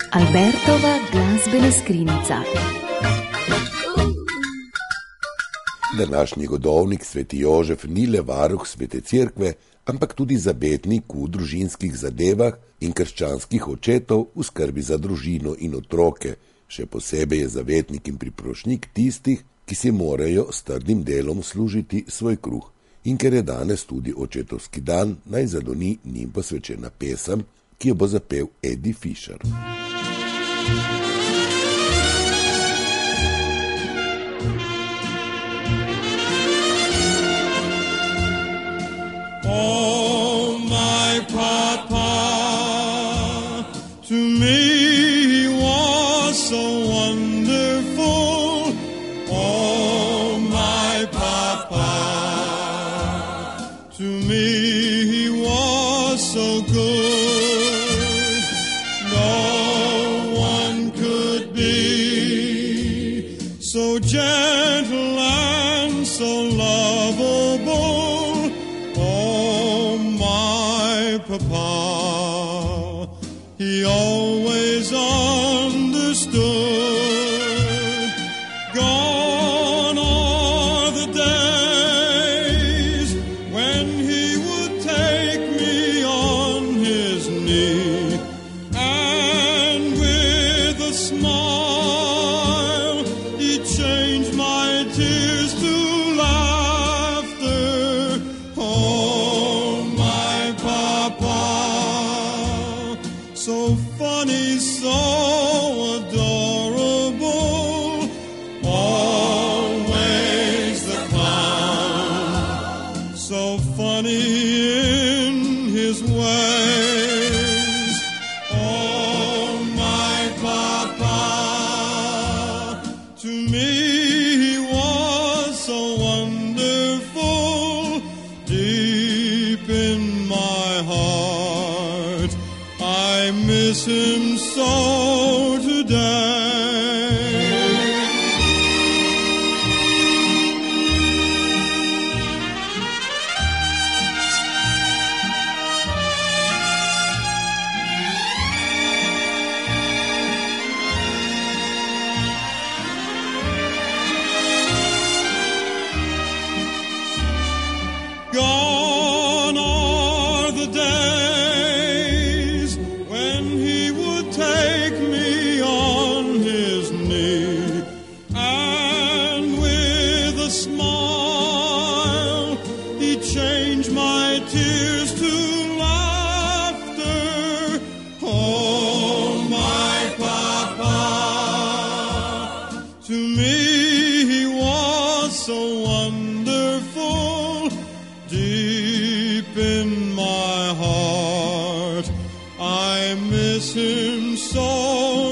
Albertova glasbena skrinjica. Današnji godovnik sveti Jožef ni le varuh svete cerkve, ampak tudi zabetnik v družinskih zadevah in krščanskih očetov v skrbi za družino in otroke. Še posebej je zavetnik in priprošnjik tistih, ki si morajo s trdnim delom služiti svoj kruh. In ker je danes tudi očetovski dan, naj zadoni njim posvečena pesem, ki jo bo zapel Eddie Fisher. Oh, my papa, to me he was so wonderful. Oh, my papa, to me he was so good. No one could be so gentle and so lovable. Papa, he always understood. Gone are the days when he would take me on his knee, and with a smile he'd change my tears to laughter. Oh, my Papa, so funny, so adorable, always the clown, so funny in his ways. Oh, my Papa, to me he was so wonderful, deep in my heart I miss him so today. Gone are the days when he would take me on his knee, and with a smile he'd change my tears to laughter. Oh, my Papa, to me he was so wonderful, deep in my heart I miss him so